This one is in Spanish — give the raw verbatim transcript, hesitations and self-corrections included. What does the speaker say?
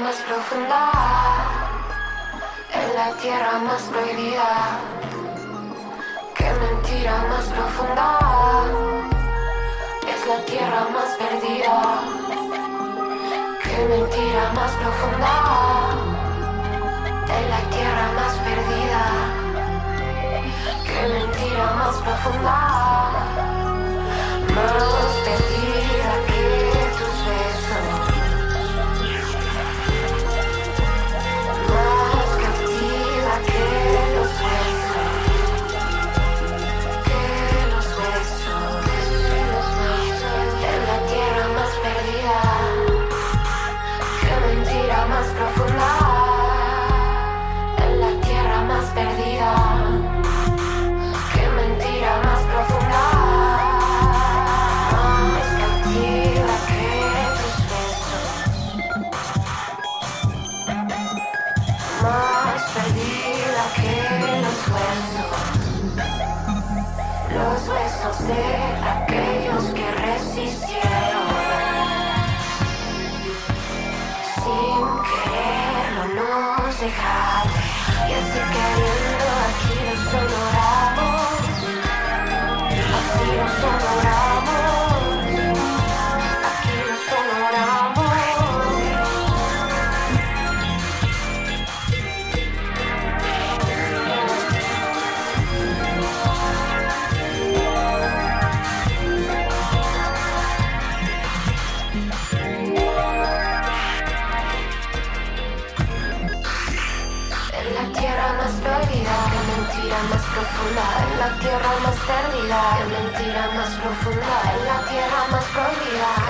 más profunda, en la tierra más prohibida. Qué mentira más profunda, es la tierra más perdida. Qué mentira más profunda, en la tierra más perdida. Qué mentira más profunda, más perdida que tus besos. Más profunda, en la tierra más perdida. Qué mentira más profunda, más cautiva que tus besos, más perdida que los huesos, los huesos de aquellos que resistieron. Sin quererlo nos dejaron, y así queriendo aquí nos honoramos, así nos honoramos, aquí nos honoramos. Más profunda, en la tierra más perdida. Qué mentira más profunda, en la tierra más prohibida.